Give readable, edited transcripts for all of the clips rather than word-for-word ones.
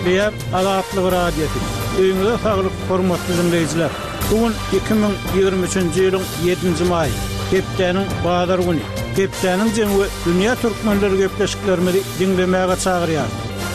Gepleýär Azatlyk radiosu. Öňüňizde saglyk, hormatly dinleýijiler. Bugün 2023-nji ýylyň 7-nji maý. Hepdeniň bazar güni. Hepdeniň jemgy dünýä türkmenleri gepleşiklerini dinlemäge çagyrýar.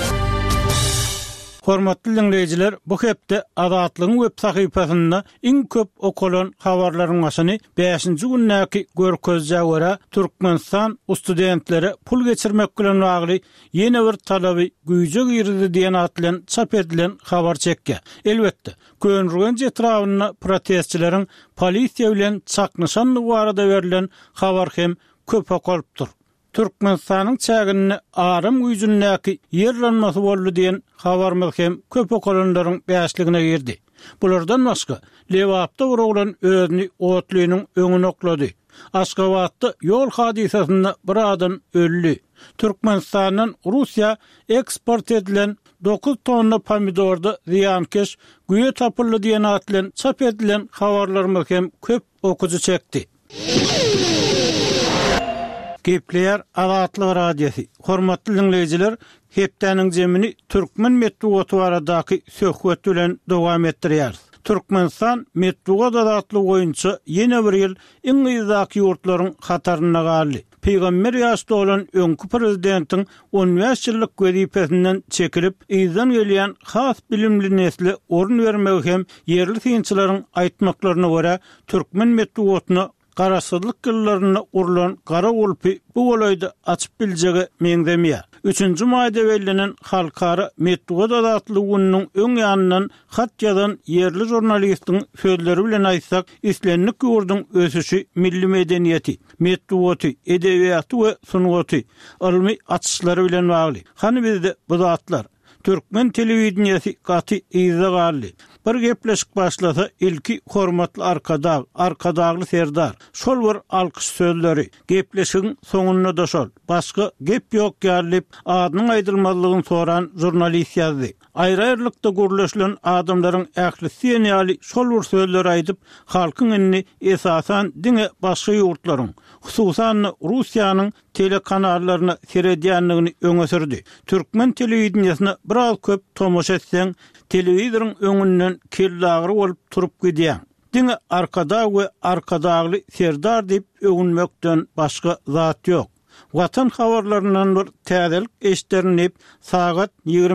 Hormatly dinleýijiler, bu hepde Azatlygyň web sahypasynda iň köp okulan habarlaryň başyny 5-nji günnäki görkezje görä Türkmenistan studentleri pul geçirmek bilen bagly ýene bir talaby güýje girdi diýen atlan çap edilen habar çekkä. Elbetde, könrügen etrawyna protestçileriň polisiýa bilen çaknyşanlygy barada berilen habar hem köp okulypdyr. Türkmenistanyň çägini arym güýjündäki ýerlenmesi boldy diýen habarmy hem köp okulanlaryň bäşligine girdi. Bulardan başga Lewapda bir oglan özüni otlynyň öňüne oklady. Aşgabatda ýol hadisasynda bir adam öldü. Türkmenistanyň Russiýa eksport edilen 9 tonna pomidorda ziyankeş güýe tapyldy diýen atlan çap edilen habarlar hem köp okuju çekdi. Gepleýär Azatlyk radiosu. Hormatly dinleýijiler, hepdeniň jemini türkmen medeniýeti baradaky söhbet bilen dowam etdirýär. Türkmenistan medeniýet azatlygy boýunça ýene bir ýyl iň ýyzak ýurtlaryň hataryna galdy. Peýgamber ýaşda olan öňkü prezidentiň 15 ýyllyk wezipesinden çekilip, ýyzdan gelýän has bilimli nesli orun bermek hem ýerli synçylaryň aýtmaklaryna görä türkmen medeniýetyne garaşsyzlyk gıllaryna urulan gara ulpi bu olayda açıp biljegi meňdemýär. 3-nji maýda bellänen halkara medeniýet azatlygy gününiň öň ýanyndan hat ýazan ýerli jurnalistiň sözleri bilen aýtsak, islenlik ýurduň ösüşi milli medeniýeti, medeniýeti, edebiýaty we sunugaty, ilmi açyşlary bilen bagly. Hany bizde bu zatlar Türkmen telewizionyasy gaty ýyza galdy. Bir gepleşik başlasa ilki hormatly arkadagly Serdar. Şol bir alkyş sözleri. Gepleşigiň soňuna da şol. Başga gep ýok ýarlyp adynyň aýdylmalygyny soran jurnalist ýazdy. Aýry-aýrylykda gürleşilen adamlaryň ählisi ýaly şol bir sözleri aýdyp, halkyň indi esasan diňe başga ýurtlaryň, hususan Russiýanyň telekanallaryna seredýänligini öňe sürdi. Türkmen telewizionyasına biraz köp tomoş etseň, telewizoryň öňünden kellagry bolup turup gidýär. Diňe arkada we arkadagly Serdar diýip öňünmekden başga zat ýok. Watan habarlaryndan bir täzelik eşderinip sagat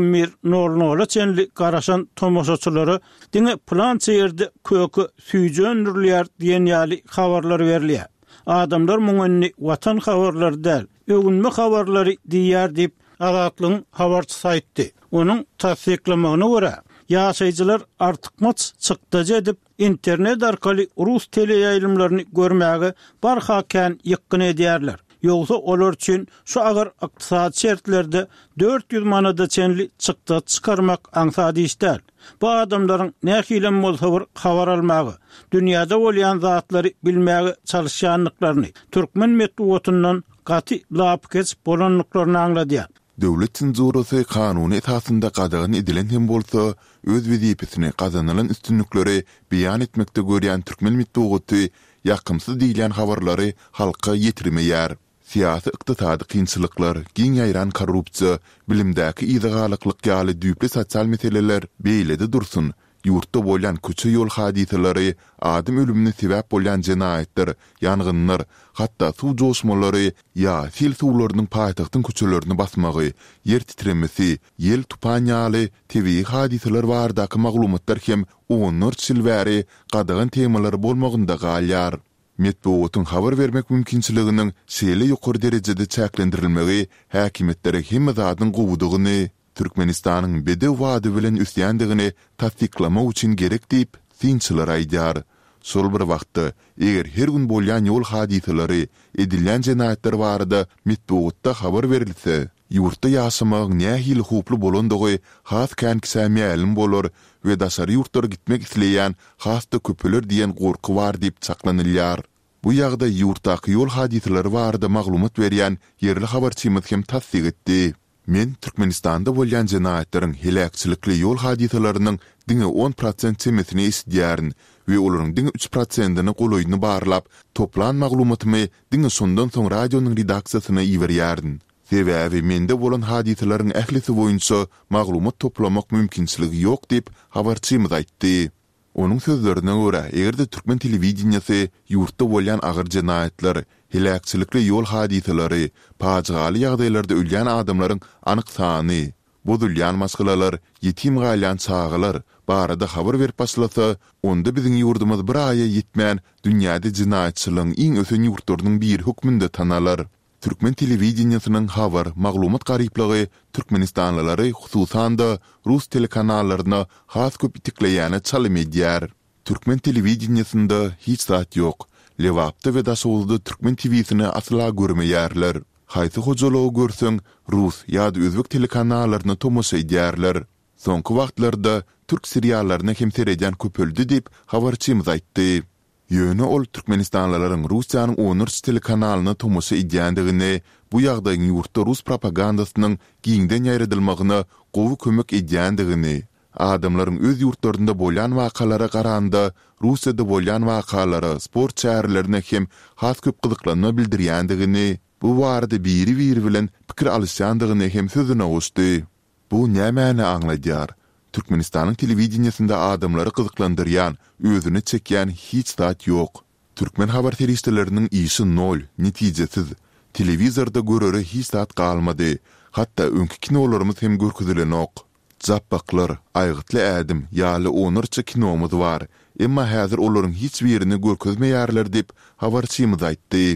21:00 çenli garaşan tomoşaçylary diňe plança ýerde kökü süýjendirler diýen ýaly habarlar berilýär. Adamlar muňunny watan habarlary däl, öňünme habarlary diýär diýip Azatlygyň habarçysy aýtdy. Onuň tasdiklamagyna görä, ýaşaýjylar artykmaç çykdyjy edip internet arkaly rus teleýaýlymlaryny görmäge barhakän ýykyn edýärler. Ýogsa olar üçin şu agar ykdysady şertlerde 400 manada çenli çykdy çykarmak aňsady işdäl. Bu adamlaryň nähilem bolsa bir habar almagy, dünýäde bolýan zatlary bilmäge çalışýanlyklaryny, türkmen medeniýetiniň gaty lapkeç bolanlyklaryny aňladýar. Döwlet senzurasy kanuny esasynda gadagyn edilen hem bolsa, öz wezipesini kazanylan üstünlikleri beýan etmekde görýän türkmen medeniýeti ýakymsyz diýilen habarlary halka ýetirmeýär. Siyasi ykdysady kynçylyklar, giň ýaýran korrupsiýa, bilimdäki ýyzgalyklyk ýaly düýpli sosial meseleler beýlede dursun. Ýurtda bolýan köçe ýol hadiseleri, adam ölümine sebäp bolýan jenaýetler, ýangynlar, hatda suw joşmalary ýa sil suwlarynyň paýtagtyň köçelerini basmagy, ýer titremesi, ýel tupanýaly tebii hadiseler bardaky maglumatlar hem onlar silbäri gadagyn temalary bolmagynda galýar. Medeniýetiň habar bermek mümkinçiliginiň şeýle ýokary derejede çäklendirilmegi häkimetlere hem zadyň gowudygyny, Türkmenistanyň bedew wady bilen üstýändigini tasdiklamak üçin gerek diýip synçylar aýdýar. Şol bir wagtda eger her gün bolýan ýol hadiseleri, edilen jenaýetler barada medeniýetde habar berilse, ýurtda ýaşamak nähili huply bolandygy has känkisämýälim bolar we daşary ýurtlara gitmek isleýän hasda köpeler diýen gorky bar diýip çaklanylýar. Bu ýagda ýurtdaky ýol hadiseleri barada maglumat berýän ýerli habarçymyz hem tasdik etdi. Men Türkmenistanda bolýan jenaýetleriň helakçylykly ýol hadiselarynyň diňe 10% çemesini isdýärin we olaryň diňe 3%-ni golaýyny barlap, toplan maglumatymy diňe şondan soň radionyň redaksiýasyna iwerýärin. Sebäbi mende bolan hadiselerin ählisi boyunça maglumat toplamak mümkinçiligi ýok diýip habarçymyz aýtdy. Onun sözlerine göre, egerde Türkmen televizionyasy ýurtda bolýan agyr jinayetler, hilakçylykly ýol hadiseleri, pajygaly ýagdaýlarda ölýän adamlaryň anyk sany, bozulýan maskalalar, ýetim galýan çağalar barada habar berip başlasa, onda biziň ýurdumyz bir aýa ýetmän dünýäde jinayetçiligiň iň ösen ýurtlarynyň biri hukmynda tanalar. Türkmen televizionysynyň habar, maglumat garyplygy Türkmenistanlylary hususan da Rus telekanallaryna has köp itikleýäne çalym edýär. Türkmen televizionyasynda hiç zat ýok. Lewapda we Daşowulda Türkmen TV'sini asla görmeýärler. Haýsy hojalygy görseň, Rus ýa-da özbek telekanallaryna tomoşa edýärler. Soňky wagtlarda türk seriallaryna hem seredýän köpöldi diýip habarçymyz aýtdy. Ýöne ol Türkmenistanlylaryň Russiýanyň 13 telekanalyny tomoşa edýändigini, bu ýagdaýyň ýurtda Rus propagandasynyň giňden ýaýradylmagyna gowy kömek edýändigini, adamlaryň öz ýurtlarynda bolýan wakalara garanda Russiýada bolýan wakalara, sport şäherlerine hem has köp gyzyklanma bildirýändigini, bu barada biri bilen pikir alışýandygyny hem sözüne goşdy. Bu nämäni aňladýar? Türkmenistanyň televizionyasynda adamlary gyzyklandyrýan, özüni çekýän hiç zat ýok. Türkmen habar teristleriniň işi nol, netijesiz. Televizorda göreri hiç zat galmady. Hatda öňkü kinolarymyz hem görküzilenok. Jappaklar, aýgytly ädim, ýaly onurça kinomuz bar. Emma häzir olaryň hiç birini görkezmeýärler diýip habarçymyz aýtdy.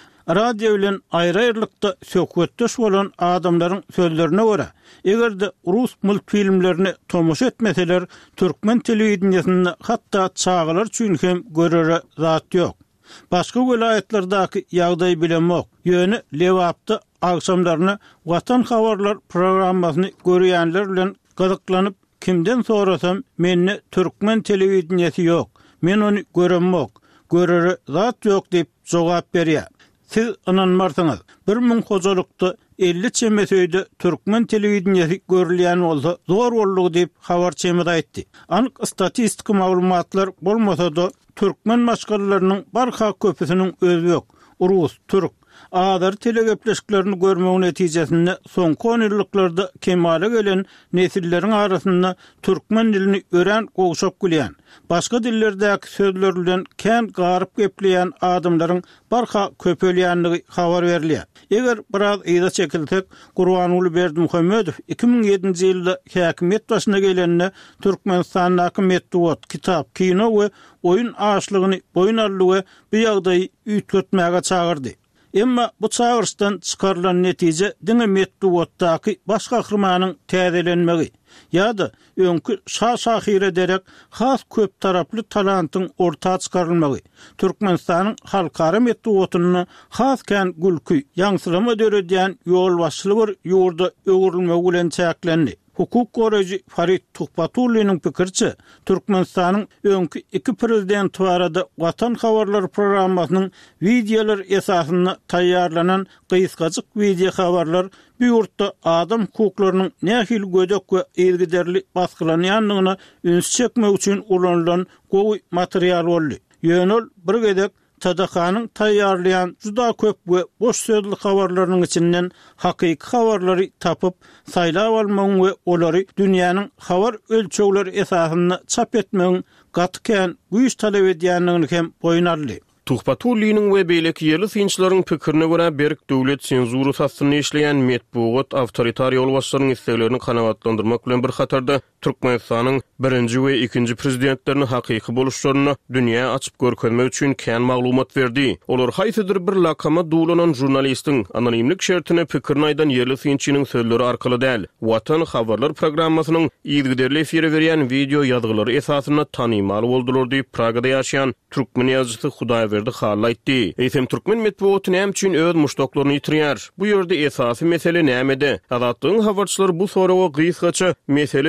Radio bilen aýry-aýrylykda söhbetdeş bolan adamlaryň sözlerine görä, egerde Rus multfilmlerini tomoşa etmeseler, Türkmen televizionyasynda hatda çağalar üçin hem göreri zat ýok. Başga welaýatlardaky ýagdaý bilenmok. Ýöne Lewapda akşamlaryny Watan habarlar programmasyny görýänler bilen gyzyklanyp, kimden sorasam menne Türkmen televizionyasy ýok, men onu göremok, göreri zat ýok diýip jogap berýär. Siz inanmarsyňyz, 1000 hojalykda 50 çemesöýde Türkmen televizionyasy görülýän bolsa zor bolýar diýip habarçymyz aýtdy. Anyk statistik maglumatlar bolmasa-da Türkmen maşgalarynyň barha köpüsiniň özü ýok. Rus, türk, adar telegepleşiklerini görmek netijesinde soňky 10 ýyllarda kemale gelen nesilleriň arasynda türkmen dilini ören gowşap gelýän, başga dillerdäki sözler bilen kän garyp gepleýän adamlaryň barha köpelýänligi habar berilýär. Eger biraz ýa çekilsek, Gurbanuly Berdimuhammedow 2007-nji ýylda häkimet başyna gelende Türkmenistanyň metduat, kitap, kino we oyun aşlygyny boyun aldygy bu ýagdaýy üýtgetmäge çagyrdy. Emma bu çağırışdan çıkarılan netije diňe metduatdaky başga hırmanyň täzelenmegi ýa-da öňkü şahire derek has köp taraply talantyň ortağa çykarylmagy, Türkmenistanyň halkara metduatyny haskän gülkü ýaňsylama döredýän ýol başçylygy ýurda öwrülmegi bilen çäklendi. Hukuk goraji Farid Tuhpatulynyň pikirçe, Türkmenistanyň öňkü iki prezidenti barada Watan habarlar programmasynyň videolar esasyna taýýarlanan gysgaçyk video habarlar bu ýurtda adam hukuklarynyň nähil gödek we ergiderli baskylanýanlygyna üns çekmek üçin ulanylan gowy material boldy. Ýönül bir gedek Tadakanyň taýýarlayan juda köp we boş sözli habarlarynyň içinden hakyky habarlary tapyp saýlap almagy we olary dünýäniň habar ölçegleri esasyna çap etmegiň gatykän güýç talap edýänligini hem boyun aldy. Tuhpatulynyň we beýleki ýerli synçylaryň pikirine görä berk döwlet senzuru sastyny işleýän metbuat awtoritar ýol başçylarynyň isleglerini kanawatlandyrmak bilen bir hatarda Türkmenistanyň birinji we ikinji prezidentlerini hakyky boluşlaryny dünýä açyp görkezmek üçin kän maglumat berdi. Olar haýsydyr bir lakama dulanan jurnalistiň anonimlik şertine pikirini aýdan ýerli synçynyň sözleri arkaly däl. Watan habarlar programmasynyň ýygyderli efire berýän video ýazgylary esasyna tanymaly boldular diýip Pragada ýaşaýan türkmen ýazgysy Hudaýberdi haýtdy. Eýsem türkmen metbuaty näme üçin öz muşdoklaryny ýitirýär? Bu ýerde esasy mesele nämede? Azatlygyň habarçylary bu soraga gysgaça mesele ýurt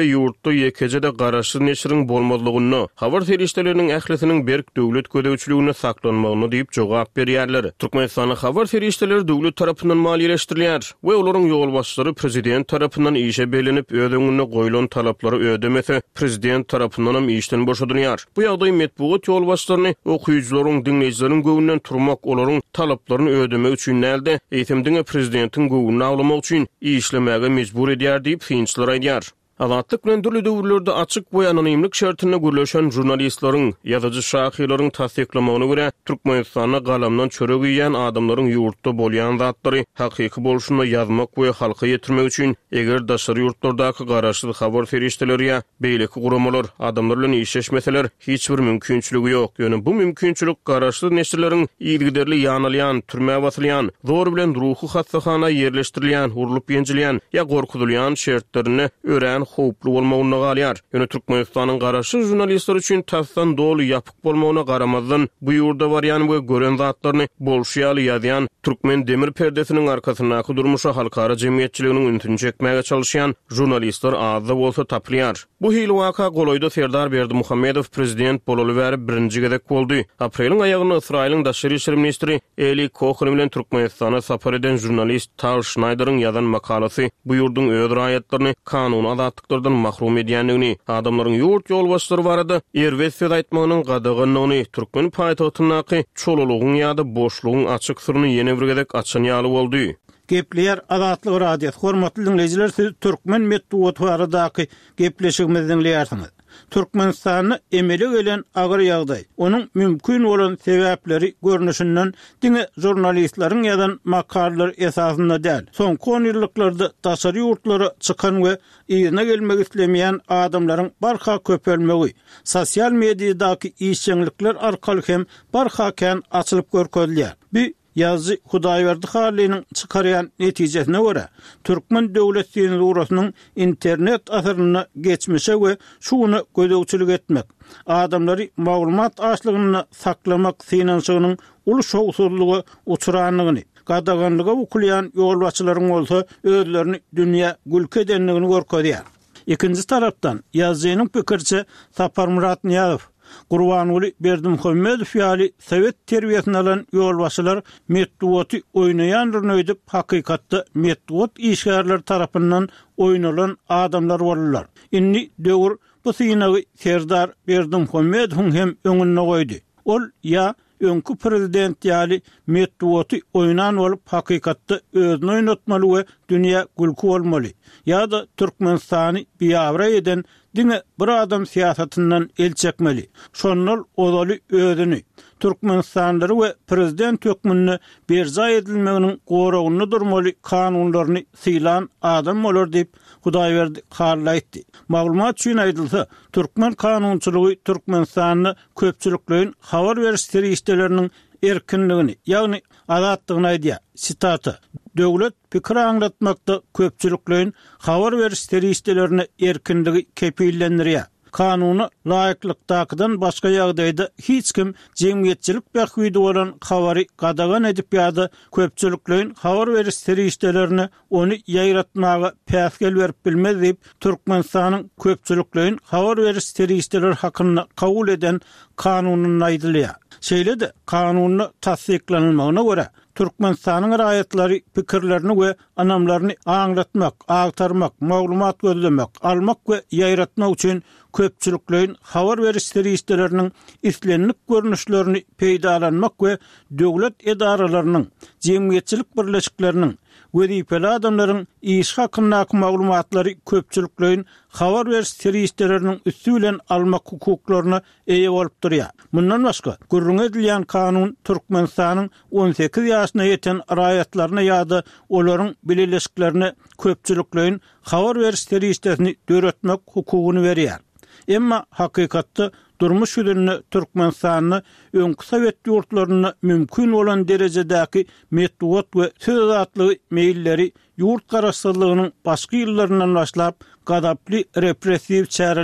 ýurtda ýekejede garaşsyz neşriň bolmazlygyny, habar serişdeleriniň ählisiniň berk döwlet gödäwçiligine saklanmagyny diýip jogap berýärler. Türkmenistanyň habar serişdeleri döwlet tarapyndan maliýeleşdirilýär we olaryň ýolbaşçylary prezident tarapyndan işe belenip ödüňine goýulan talaplary ödemese, prezident tarapyndan hem işden boşadylýar. Bu ýagdaý medeniýet ýolbaşçylaryny okuýjylaryň, dinleýijileriň göwünden turmak, olaryň talaplaryny ödemek üçin näde, eýtimdiňe prezidentiň göwüni aglamak üçin işlemäge mejbur edýär diýip finçler aýdýar. Azatlyk bilen dürli döwürlerde açyk we anonimlik şertine gürleşen jurnalistlaryň, ýazyjy şahylaryň tasdiklamagyna görä, Türkmenistana galamdan çörek ýeýän adamlaryň ýurtda bolýan zatlary hakyky bolşuna ýazmak we halka ýetirmek üçin eger daşary ýurtlardaky garaşsyz habar ferişdeleri ýa beýleki guramalar adamlar bilen işleşmeseler hiç bir mümkinçiligi ýok. Ýöne bu mümkinçilik garaşsyz neşirleriň ýylgyderli ýanylýan, türmäge batylýan, zor bilen ruhy hassahana ýerleşdirilýän, urulyp ýenjilýän ýa gorkutulýan şertlerini ören howplu bolmagyna galýar. Ýöne Türkmenistanyň garaşsyz jurnalistler üçin tasdan dolu ýapyk bolmagyna garamazdan bu ýurda barýan we gören zatlaryny bolşýaly ýazýan Türkmen demir perdesiniň arkasyndaky durmuşa halkara jemgyýetçiliginiň üntüni çekmäge çalışýan jurnalistler azda bolsa tapylýar. Bu hili waka goloýda Serdar Berdimuhammedow prezident bolaly berip birinji gezek boldy. Apreliň aýagyny Israýlyň daşary işler ministri Eli Cohen bilen Türkmenistana sapar eden jurnalist Tal Schneider'ın ýazan makalasy bu ýurduň öz raýatlaryny kanun azatlıklardan mahrum edýändigini, adamlaryň ýurt ýolbaşçylary barada erwes söz aýtmagynyň gadaganyny, Türkmen paýtagtyndaky çolulugyň ýa-da boşlugyň açyk syryny ýene bir gezek açan ýaly boldy. Gepleýär Azatlyk radiosi hormatly dinleýijiler, siz Türkmen medeniýeti baradaky gepleşigimizi dinleýärsiňiz. Türkmenistanyny emeli gelen agyr ýagdaý, onuň mümkin bolan sebäpleri görnüşinden diňe jurnalistlaryň ýazan makalalar esasynda däl. Soňky 10 ýyllarda daşary ýurtlara çykan we ýyna gelmek islemeýän adamlaryň barha köpelmegi, sosial mediýadaky işçilikler arkaly hem barha kän açylyp görkezilýär. Yazı Hudaýberdi Hallynyň çykarýan netijesine görä, Türkmen döwlet sensurasynyň internet asyryna geçmişe we şuny gödäwçilik etmek, adamlary maglumat açlygyny saklamak synanşygynyň uly şowsuzlygy uçuranlygyny, gadaganlyga ukulýan ýolbaşçylaryň bolsa özlerini dünýä gülke edenligini görkezýär. Ikinji tarapdan Yazınyň pikirçe Sapar Murat Niýazow, Gurbanuly Berdimuhammedow ýaly Sowet terbiýesini alan ýolbaşçylar medeniýeti oýnaýandyryny öýdüp hakykatda medeniýet işgärleri tarapyndan oýnalan adamlar bolýar. Inni döwür bu synagy Serdar Berdimuhammedow hem öňüne goýdy. Ol ýa öňkü prezident ýaly medeniýeti oýnan bolup hakykatda özüni oýnatmaly we dünýä gülki bolmaly. Ýa-da Türkmenistany biýabra eden diňe bir adam siýasatynyň el çekmeli. Şonol ozaly özüni, Türkmenistandary we prezident hökmüni berza edilmeginiň goragyny durmaly kanunlaryny sylan adam bolar diýip Hudaýberdi Hally aýtdy. Maglumat üçin aýdylsa, Türkmen kanunçylygy Türkmenistanyny köpçüliklerin habar beriş serişdeleriniň erkinligini, ýagny azatlygyny aýdýar. Sitaty: Döwlet pikir aňlatmakda köpçüliklerin habar beriş serişdelerini erkinligi kepillendirýär. Kanuny laýyklykdakydan başga ýagdaýda hiç kim jemgyýetçilik bähwidi bolan habary gadagan edip ýa-da köpçüliklerin habar beriş serişdelerini ony ýaýratmaga päsgel berip bilmez diýip Türkmenistanyň köpçüliklerin habar beriş serişdeleri hakyny kabul eden kanunyny aýdylýar. Şeýle-de kanuny tasdiklanmagyna görä Türkmenistanyň raýatlary pikirlerini we anamlaryny aňlatmak, agtarmak, maglumat gözlemek, almak we ýaýratmak üçin köpçüliklerin habar beriş serişdeleriniň islenlik görnüşlerini peýdalanmak we döwlet edaralarynyň, jemgyýetçilik birleşikleriniň wezipeli adamlaryň iş hakyndaky maglumatlary köpçüliklerin habar beriş serişdeleriniň üstü bilen almak hukuklaryna eýe bolup durýar. Mundan başga, gürrüň edilýän kanun Türkmenistanyň 18 ýaşyna ýeten raýatlaryna ýa-da olaryň bileşiklerine köpçüliklerin habar beriş serişdelerini döretmek hukugyny berýär. Emma hakykatda durmuş ýüzünde Türkmenistanyny öňkü Sowet ýurtlaryny mümkin bolan derejedäki medeniýet we söz azatlygy meýilleri ýurt garaşsyzlygynyň başky ýyllaryndan başlap gadaply repressiw çäreler,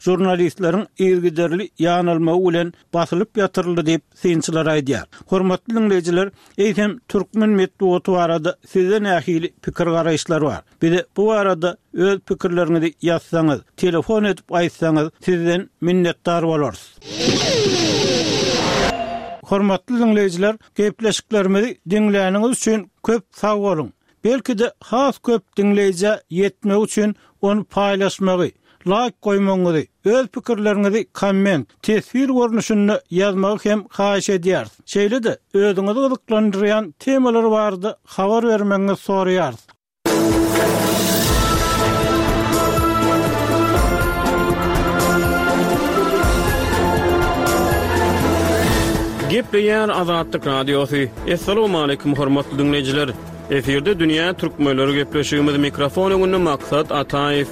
jurnalistlerin irgiderli ýanylmagy bilen basylyp ýatyryldy diýip synçylar aýdýar. Hormatly dinleýijiler, eýsem türkmen medeniýeti barada sizden ähili pikir garaýşlar bar. Bize bu arada öz pikirlerinizi ýazsaňyz, telefon edip aýtsaňyz sizden minnetdar bolarys. Hormatly dinleýijiler, gepleşiklerimizi dinläniňiz üçin köp sag bolun. Belki de has köp dinleýije ýetmek üçün onu paýlaşmagy, like koymaňyzy, öz pikirlerinizi komment, tesir görnüşünde ýazmagy hem haýyş edýär. Şeýle de özüňizi gyzyklandyrýan temalar bardy, habar bermeňizi soraýar. Gepleýär Azatlyk Radiosu. Assalamu alaykum hormatly dinleýijiler. Eferde dünýä türkmenleri gepleşigimiz mikrofon öňünde Maksat Ataýew.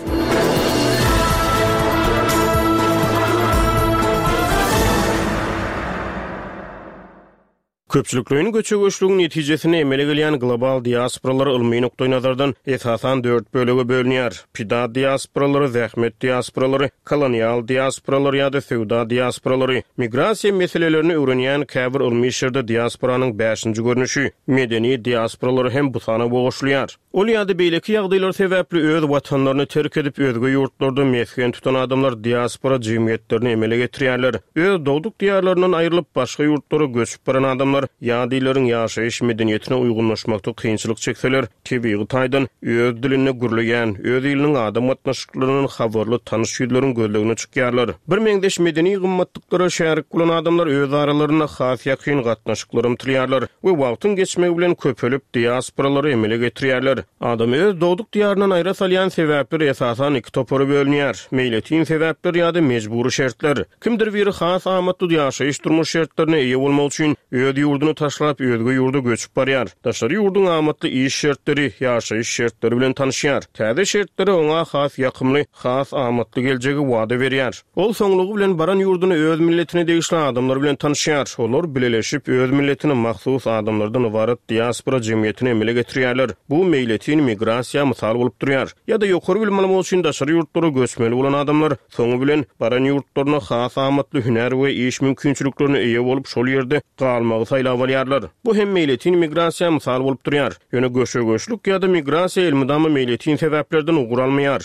Köpçülüklerin göçegeçlüğün netijesini emele gelýän global diasporalar ilmi nokta nazardan esasan 4 bölege bölünýär. Pida diasporalary, zähmet diasporalary, kolonial diasporalary ýa-da sewda diasporalary. Migrasiýa meselelerini öwrenýän käbir ilmi işlerde diasporanyň 5-nji görnüşi, medeni diasporalary hem bu sana boğuşluyar. Ol ýa-da beýleki ýagdaýlar sebäpli öz watanlaryny terk edip özge ýurtlarda mesken tutan adamlar diaspora jemgyýetlerini emele getirýärler. Öz dowduk diýarlarynyň aýrylyp başga ýurtlara göçüp baran adamlar ýadylaryň ýaşaýyş medeniýetine uýgunlaşmakda kynçylyk çekseler, tebii taýdan öz dilini gürleýän, öz ýylynyň adam gatnaşyklarynyň habarly tanyş ýüzleriň gözlegine çykýarlar. Bir meňdeş medeni gymmatlyklary şärik bolan adamlar öz aralaryna has ýakyn gatnaşyklary ýatyryarlar we wagtyň geçmegi bilen köpelip diasporalary emele getirýärler. Adam öz dowduk diýarynyň aýra salýan sebäpleri esasan iki topara bölünýär. Meýletin sebäpleri ýa-da mejburi şertler. Kimdir biri has amatly ýaşaýyş durmuş şertlerine eýe bolmak üçin öz ýurduny taşlap özge ýurda göçüp barýar. Daşary ýurduň amatly iş şertleri, ýaşaýyş şertleri bilen tanışýar. Täze şertleri oňa has ýakymly, has amatly geljegi wada berýär. Ol soňlugy bilen baran ýurduny öz milletine degişli adamlar bilen tanışýar. Olar bileleşip öz milletine mahsus adamlardan ibaret diaspora jemgyýetine emele getirýärler. Bu meýletin migrasiýa mysal bolup durýar. Ýa-da ýokary bilmeli bolup üçin daşary ýurtlara göçmeli bolan adamlar soňu bilen baran ýurtlaryna has amatly hüner we iş mümkinçiliklerine eýe bolup şol ýerde galmagy saýlap alýarlar. Bu hem meýletin migrasiýa mysal bolup durýar. Ýöne göçegeçlik ýa-da migrasiýa ilmidamy meýletin sebäplerden ugralmaýar.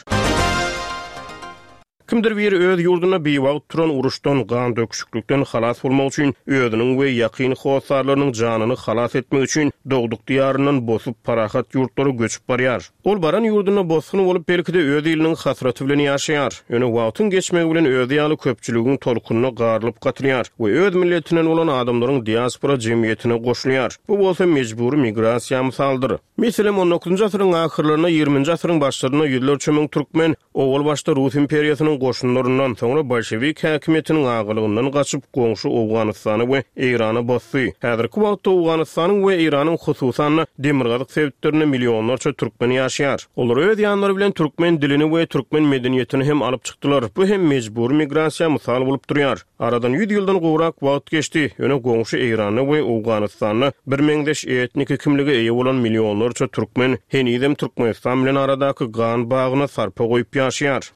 Kimdir bir öz ýurduna beýwagt turan uruşdan, gan döküşüklükden halas bolmak üçin özüniň we ýakyn howsarlarynyň janyny halas etmek üçin dowduk diýarynyň bosup parahat ýurtlara göçüp barýar. Ol baran ýurduna bosgun bolup belkide öz ýylynyň hasraty bilen ýaşaýar. Ýöne wagtyň geçmegi bilen öz ýaly köpçüligiň tolkunyna garylyp gatyrýar we öz milletinden bolan adamlaryň diaspora jemgyýetine goşulýar. Bu bolsa mejburi migrasiýa mysaldyr. Meselem 19-njy asyryň ahyrlaryna 20-nji asyryň başlaryna ýyllarça müň türkmen owal başda Rus imperiýasynyň goşunlarından soňra bolşewik häkimetiniň agylygyndan gaçyp goňşy Awganystany we Irany basdy. Häzirki wagtda Awganystanyň we Iranyň hususan demirgazyk sebäplerine millionlarça türkmen ýaşaýar. Olar öz ýanlary bilen türkmen dilini we türkmen medeniýetini hem alyp çykdylar. Bu hem mejburi migrasiýa mysal bolup durýar. Aradan 100 ýyldan gowrak wagt geçdi. Ýöne goňşy Irany we Awganystany bir meňdeş etnik kimlige eýe bolan millionlarça türkmen henidem Türkmenistan bilen aradaky gan bagyna sarpa goýup ýaşaýar.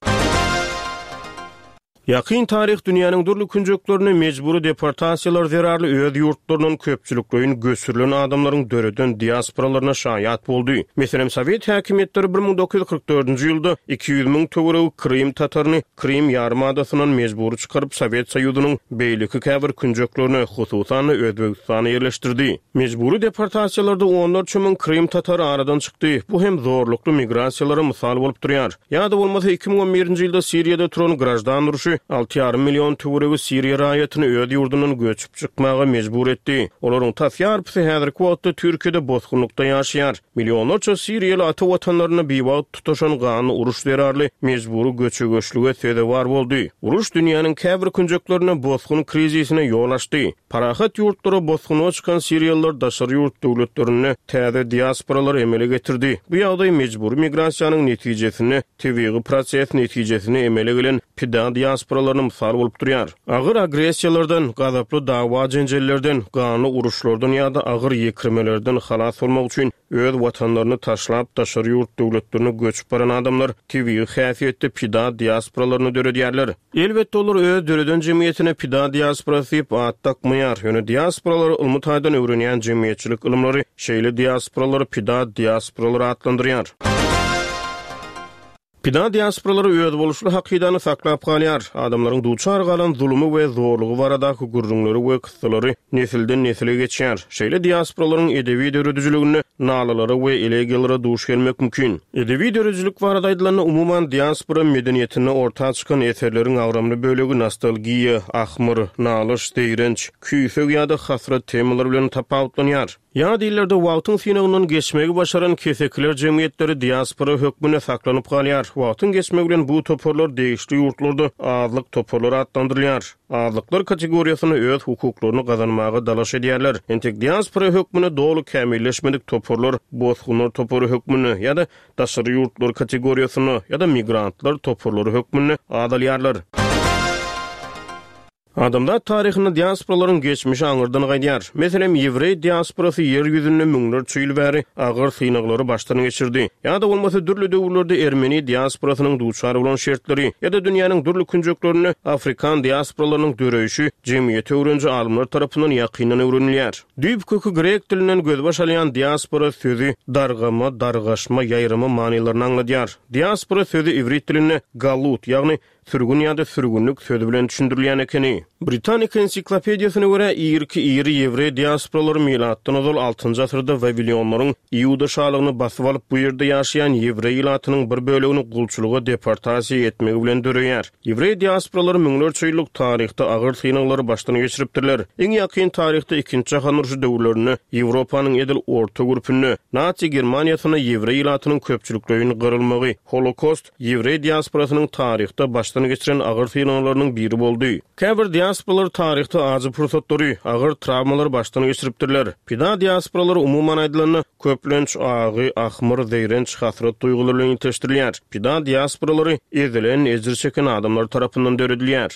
Ýakyn tarih dünýäniň durly künjeklerini mejburi deportasiýalar zerarly öz ýurtlarynyň köpçüliklerini göçürilen adamlaryň döreden diasporalaryna şaýat boldy. Meselem Sowet häkimetleri 1944-nji ýylda 200 000 töwereg Krym tataryny Krym ýarymadasynyň mejburi çykaryp Sowet Soýuzynyň beýleki käbir künjeklerini hususan Özbegistana ýerleşdirdi. Mejburi deportasiýalarda onlarça müň Krym tatary aradan çykdy. Bu hem zorlukly migrasiýalara mysal bolup durýar. Ýa-da bolmasa 2011-nji ýylda Siriýada turan grajdan uruşy 6,5 milyon töweregi Siriýa raýatyny öz ýurdundan göçüp çykmaga mejbur etdi. Olaryň taýýarpysy häzirki wagtda Türkiýede bosgunlukda ýaşaýar. Milyonlarça Siriýaly ata watanlaryny beýwagt tutaşan gany uruş derarly mejburi göçegeçlige sebäp bar boldy. Uruş dünýäniň käbir künjeklerine bosgun krizisine ýol açdy. Parahat ýurtlara bosguny çykan Siriýalılar daşary ýurt döwletlerini täze diasporalar emele getirdi. Bu ýagdaý mejburi migrasiýanyň netijesini tebiği proses netijesini emele gelen pida diasporalaryny mysal bolup durýar. Agyr agressiýalardan, gazaply dawa jenjellerden, gany uruşlardan ýa-da agyr ýekirmelerden halas bolmak üçin öz watanlaryny taşlap daşary ýurt döwletlerine göçüp baran adamlar tebiği häsiýetde pida diasporalaryny döredýärler. Elbetde olar öz döreden jemgyýetine pida diasporasy diýip at takmaýar. Ýöne diasporalar ulmutaýdan öwrenýän jemgyýetçilik ilmlary şeýle diasporalary pida diasporalary adlandyrýar. Pida diasporalary öz boluşly hakydany saklap galýar. Adamlaryň duçar galan zulmy we zorlugy baradaky gurrunlary we kyssalary nesilden nesile geçýär. Şeýle diasporalaryň edebi döredüjligini nalalary we elegelere duş gelmek mümkin. Edebi döredüjlik barada aýdylany umuman diaspora medeniýetine orta çykan eserleriň agramly bölegi nostalgiýa, ahmyr, nalyş, deýrenç, küýsek ýa-da hasrat temalary bilen tapawutlanýar. Ya dillerde wagtyň synagynyň geçmegi başaran kesekler jemgyýetleri diaspora hökmüne saklanyp galýar. Wagtyň geçmegi bilen bu toporlar degişli ýurtlarda azlyk toporlary adlandyrylýar. Azlyklar kategoriýasyny öz hukuklaryny gazanmaga dalaş edýärler. Entek diaspora hökmüne dolu kämilleşmedik toporlar bozgunlar toporu hökmüne ýa-da daşary ýurtlar kategoriýasyny ýa-da migrantlar toporlary hökmüne adalýarlar. Adamlar taryhyny diasporalaryň geçmişi aňyrdan gaýdýar. Meselem Ýewrey diasporasy ýer ýüzünde müňlerçe ýyl bäri agyr synaglary başdan geçirdi. Ýa-da bolmasa dürli döwürlerde Ermeni diasporasynyň duçary bolan şertleri ýa-da dünýäniň dürli künjeklerini Afrikan diasporalarynyň döreýişi jemgyýet öwrenji alymlar tarapyndan ýakyndan öwrenilýär. Düýp kökü grek dilinden gözbaş alýan diaspora sözi dargama, dargaşma, ýaýrama manylaryny aňladýar. Diaspora sözi ibrit dilinde galut, ýagny sürgün ýa-da sürgünlük sözi bilen düşündirilýän ekeni. Britannik ensiklopediýasyna görä iri Ýewrey diasporalary milatdan ozal 6-njy asyrda Wabilonlaryň Ýuda şalygyny basyp alyp bu ýerde ýaşaýan Ýewrey ýylatynyň bir bölegini gulçuluga deportasiýa etmegi bilen döreýär. Ýewrey diasporalary müňlerçe ýyllyk taryhda agyr synaglary başdan geçiripdirler. Eň ýakyn taryhda 2-nji jahan uruşy döwürlerini Ýewropanyň edil orta grupuny, Nazi Germaniýasyna Ýewrey ýylatynyň köpçülikleriniň gyrylmagy, Holokost Ýewrey diasporasynyň taryhda başdan geçiren agyr synaglarynyň biri boldy. Käbir diasporalar taryhda azy pursatlary, agyr travmalar başdan geçiripdirler. Pida diasporalar umuman aýdylany köplenç agy, ahmyr, deýrenç hasrat duýgulary bilen ýetirýär. Pida diasporalary ezilen, ezir çeken adamlar tarapyndan döredilýär.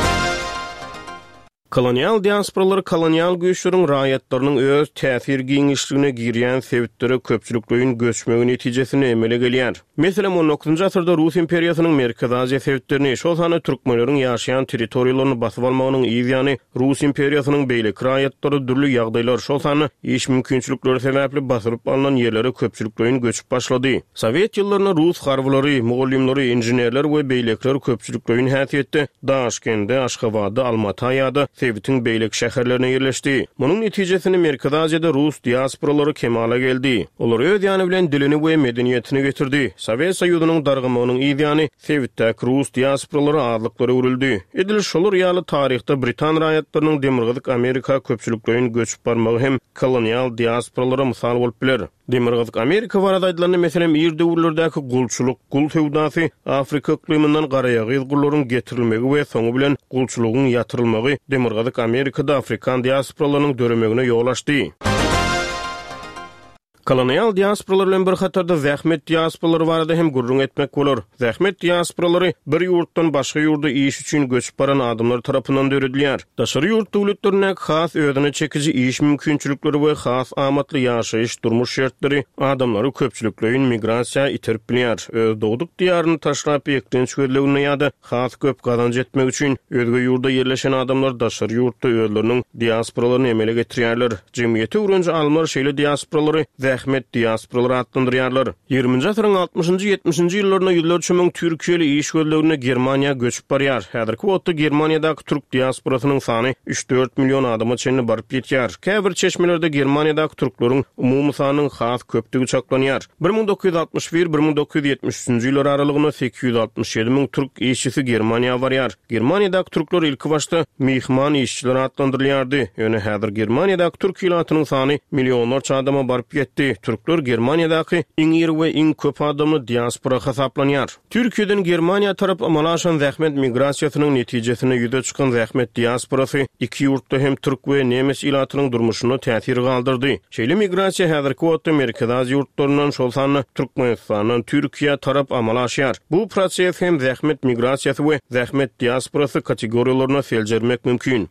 Kolonial diasporalar kolonial güýçleriň raýatlarynyň öz täsir giňişligine girýän sebäpleri köpçüliklerin göçmegi netijesini emele gelýär. Meselem 19-njy asyrda Rus imperiýasynyň Merkez Aziýa sebäplerini şol sany türkmenleriň ýaşaýan territoriýalaryny basyp almagynyň ýa-ni Rus imperiýasynyň beýlik raýatlary dürli ýagdaýlar şol sany iş mümkinçilikleri sebäpli basyp alynan ýerlere köpçüliklerin göçüp başlady. Sowet ýyllaryna Rus harwlary, mugallimleri, injenerler we beýlekler köpçüliklerin häsiýetde Daşkende, Aşgabatda, Almaty'da Sebitiň beýlek şäherlerine ýerleşdi. Munyň netijesini Merkez Aziýada Rus diasporalary kemala geldi. Olar öz ýany bilen dilini we medeniýetini getirdi. Sowet Soýuzynyň dargymagynyň ýa-ni Sebitdäki Rus diasporalary adlyklary öwrüldi. Edil şolar ýaly taryhda Britan raýatlarynyň demirgyzyk Amerika köpçülikleriniň göçüp barmagy hem kolonial diasporalary mysal bolup biler. Demirgyzyk Amerika barada aýdylany meselem ýer döwürlerdäki gulçuluk, gul tewdasy Afrika ikliminden garaýagy gullaryň getirilmegi we soňu bilen gulçulugyň ýatyrylmagy Demirgyzyk Amerikada Afrikan diasporalarynyň döremegine ýol açdy. Kolonial diasporalar bilen bir hatarda zähmet diasporalary barada hem gurrun etmek bolar. Zähmet diasporalary bir ýurtdan başga ýurda iş üçin göçüp baran adamlar tarapyndan döredilýär. Daşary ýurt döwletlerine has özüne çekici iş mümkinçilikleri we has amatly ýaşaýyş durmuş şertleri adamlary köpçüliklerin migrasiýa iterip bilýär. Öz dowduk diýaryny taşlap ýeklenç görlegine ýa-da has köp gazanç etmek üçin özge ýurda ýerleşen adamlar daşary ýurtda özleriniň diasporalaryny emele getirýärler. Jemgyýete öwrenji alymlar şeýle diasporalary zähmet diasporalary adlandyrýarlar. 20-nji asyryň 60-njy 70-nji ýyllaryna ýyllarça müň türkiyeli iş görlegine Germaniýa göçüp barýar. Häzirki wagtda Germaniýadaky türk diasporasynyň sany 3-4 million adama çenli baryp ýetýär. Käbir çeşmelerde Germaniýadaky türkleriň umumy sanynyň has köpdigi çaklanýar. 1961-1973-nji ýyllar aralygyna 867 müň türk işçisi Germaniýa barýar. Germaniýadaky türkler ilki başda mihman işçiler adlandyrylýardy. Ýöne häzir Germaniýadaky türk ýylatynyň sany millionlarça adama baryp ýetdi. etdi. Türkler Germaniýadaky iň iri we iň köp adamly diaspora hesaplanýar. Türkiýeden Germaniýa tarap amalaşan zähmet migrasiýasynyň netijesine ýüze çykan zähmet diasporasy iki ýurtda hem türk we nemes ilatynyň durmuşyna täsir galdyrdy. Şeýle migrasiýa häzirki wagtda merkez ýurtlaryndan şol sany Türkmenistandan Türkiýe tarap amalaşýar. Bu proses hem zähmet migrasiýasy we zähmet diasporasy kategoriýalaryna seljermek mümkin.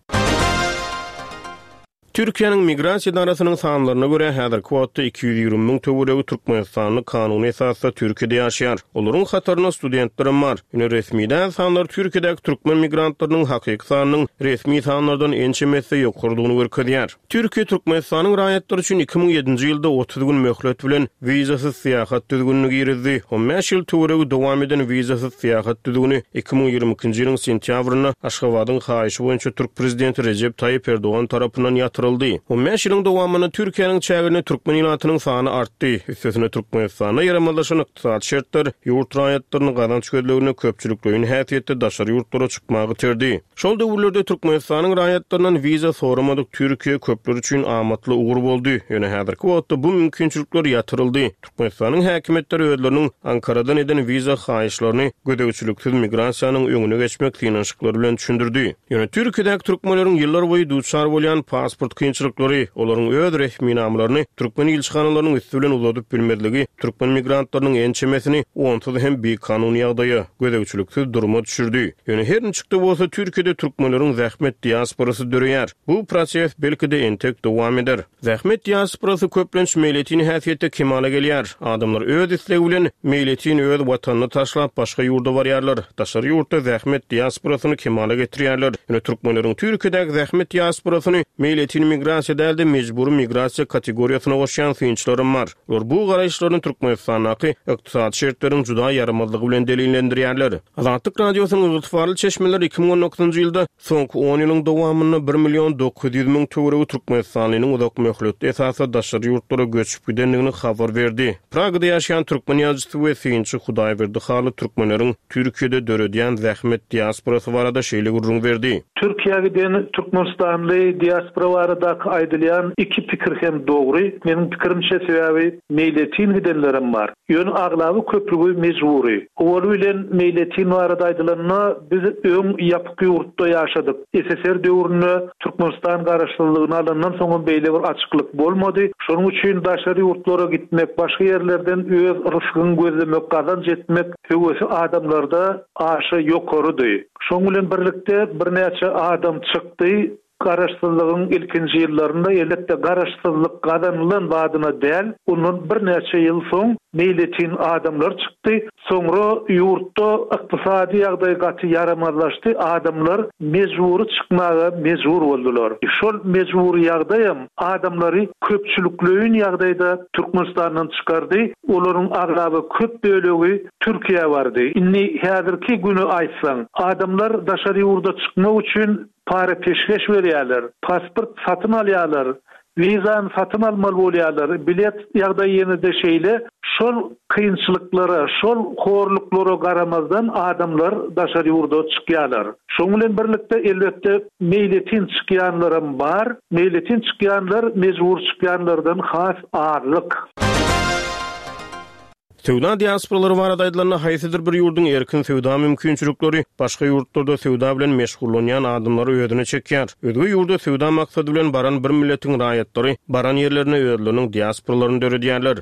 Türkiýanyň migrasiýa darasynyň sanlaryna görä häzirki wagtda 220 000 töweregi Türkmenistanly kanuny esasda Türkiýede ýaşaýar. Olaryň hataryna studentlerim bar. Ýöne resmiýden sanlar Türkiýedäki türkmen migrantlarynyň hakyky sanynyň resmi sanlardan ençemesi ýokurlygyny görkezýär. Türkiýe Türkmenistanyň raýatlary üçin 2007-nji ýylda 30 gün möhlet bilen wizasyz syýahat düzgünlüğünü girdi. 15 ýyl töweregi dowam eden wizasyz syýahat düzgünlüğünü 2022-nji ýylyň sentýabrynda Aşgabatyň haýyşy boýunça Türk prezidenti Recep Tayyip Erdogan tarapyndan ýatyryldy. 15 ýylyň dowamyny Türkiýanyň çägine türkmen ilatynyň sany artdy. Üstesine Türkmenistana ýaramallaşan ykdysady şertler ýurt raýatlarynyň gazanç gözlegine köpçülikliğin häsiýetde daşary ýurtlara çykmagy terdi. Şol döwürlerde Türkmenistanyň raýatlarynyň wiza soramadyk Türkiýe köpler üçin amatly ugur boldy. Ýöne häzirki wagtda bu mümkinçilikler ýatyryldy. Türkmenistanyň häkimetleri özleriniň Ankaradan eden wiza haýyşlaryny gödegçiliksiz migrasiýanyň öňüne geçmek tynançyklary bilen düşündirdi. Ýöne Türkiýedäki türkmenleriň ýyllar boýy duçar bolýan pasport kynçylyklary, olaryň öz resmi namlaryny türkmen ilçihanalarynyň üstü bilen uzadyp bilmedligi türkmen migrantlarynyň ençemesini onsuz hem bir kanuny ýagdaýa gödegçiliksiz duruma düşürdi. Ýöne her nçykda bolsa Türkiýede türkmenleriň zähmet diasporasy döreýär. Bu proses belki de entek dowam eder. Zähmet diasporasy köplenç meýletini häsiýetde kemale gelýär. Adamlar öz islegi bilen meýletini öz watanyny taşlap başga ýurda barýarlar. Daşary ýurtda zähmet diasporasyny kemale getirýärler. Ýöne türkmenleriň Türkiýedäki zähmet diasporasyny meýletini migrasiýa däldi mejburi migrasiýa kategoriýasyna goşýan synçlarym bar. Bu garaýşlaryny Türkmenistanyň ykdysady şertleriniň juda ýaramadlygy bilen delillendirýärler. Azatlyk radiosynyň ygtybarly çeşmeleri 2019-njy ýylda soňky 10 ýylyň dowamyny 1 900 000 töweregi Türkmenistanlynyň uzak möhletde esasda daşary ýurtlara göçüp gidenligini habar berdi. Pragada ýaşaýan türkmen ýazgysy we synçy Hudaýberdi haly türkmenleriň Türkiýede döredýän zähmet diasporasy barada şeýle gurrun berdi. Türkiýede Türkmenistanly diaspora barada aýdylýan iki pikir hem dogry. Meniň pikirimçe sebäbi meýletin gidenlerim bar. Ýön aglaby köprügi mejburi. Ol bilen meýletin barada aýdylanyny biz öň ýapyk ýurtda ýaşadyk. SSR döwründe Türkmenistan garaşdyrlygyny alandan soň beýle bir açyklyk bolmady. Şonuň üçin daşary ýurtlara gitmek, başga ýerlerden öz rızkyny gözlemek, gazanç etmek höwesi adamlarda aşy ýokurydy. Şoň bilen birlikde bir näçe adam çykdy. Garaşdyrlygyň ilkinji ýyllarynda elbetde garaşdyrlyk gazanylan badyna däl, onun bir näçe ýyl soň meýletin adamlar çykdy. Soňra ýurtda ykdysady ýagdaý gaty ýaramazlaşdy. Adamlar mejburi çykmaga mejbur boldular. Şol mejburi ýagdaýam adamlary köpçülikliğin ýagdaýda Türkmenistandan çykardy. Olaryň aglaby köp bölegi Türkiýe bardy. Inni häzirki güni aýtsaň, adamlar daşary ýurda çykmak üçin para peşkeş berýärler, pasport satyn alýarlar, vizany satyn almaly bolýarlar, bilet ýagdaýyny de şeýle şol kynçylyklara, şol horluklara garamazdan adamlar daşary ýurda çykýarlar. Şoň bilen birlikde elbetde meýletin çykýanlarym bar, meýletin çykýanlar mejbur çykýanlardan has ağırlyk. Sewda diasporalary barada aýdylanyna haýsydyr bir ýurdun erkin sewda mümkinçilikleri başga ýurtlarda sewda bilen meşgullanýan adamlary özüne çekýär. Özge ýurda sewda maksady bilen baran bir milletiň raýatlary baran ýerlerine özleriniň diasporalaryny döredýärler.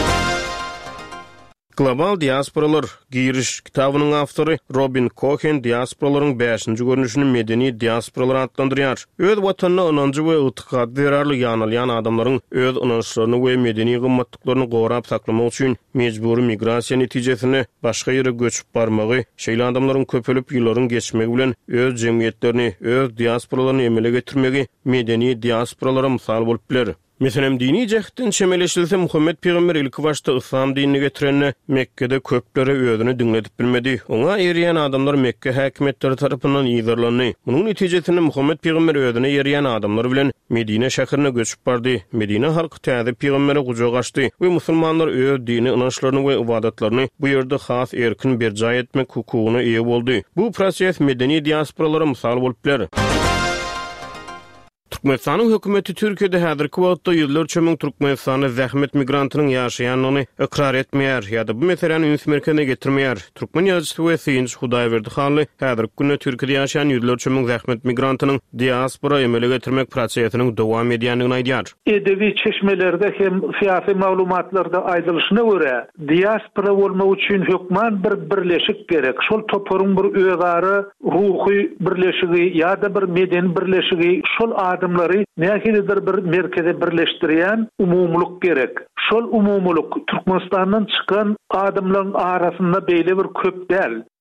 Global diasporalar giriş kitabynyň awtory Robin Cohen diasporalaryň 5-nji görnüşini medeni diasporalar adlandyrýar. Öz watanyna ynanjy we ıtkady berarly ýanylýan adamlaryň öz ynançlaryny we medeni gymmatlyklaryny gorap saklamak üçin mejburi migrasiýa netijesinde başga ýere göçüp barmagy, şeýle adamlaryň köpelip ýyllaryň geçmegi bilen öz jemgyýetlerini, öz diasporalaryny emele getirmegi medeni diasporalara mysal bolup biler. Meselem dini jehden çemeleşilse Muhammed Peygamber ilki başta İslam dinini getirenne Mekke'de köpleri özünü dinledip bilmedi. Ona eriyen adamlar Mekke häkimetleri tarapyndan ýygyrlandy. Munun netijesinde Muhammed Peygamber özüne eriyen adamlar bilen Medine şäherine göçüp bardy. Medine halky täze Peygambere gujak açdy we musulmanlar öz dini ynançlaryny we ibadatlaryny bu ýerde has erkin berja etmek hukugyna eýe boldy. Bu proses medeni diasporalary mysal bolup biler. Türkmenistanyň hökümeti Türkiýede häzirki wagtda ýyllarça müň Türkmenistany zähmet migrantynyň ýaşaýanyny ikrar etmeýär ýa-da bu meseleni üns merkezine getirmeýär. Türkmen ýazgysy we synç Hudaýberdi Hanly häzirki günde Türkiýede ýaşaýan ýyllarça müň zähmet migrantynyň diaspora emele getirmek prosesiniň dowam edýändigini aýdýar. Edebi çeşmelerde hem siyasi maglumatlarda aýdylyşyna görä, diaspora bolmak üçin hökman bir birleşik gerek. Şol toporun bir özary ruhy birleşigi ýa-da bir medeni birleşigi, şol adımlary näkidir bir merkeze birleşdirýän umumluk gerek. Şol umumluk Türkmenistanyň çykan adımlaryň arasynda beýle bir köp däl.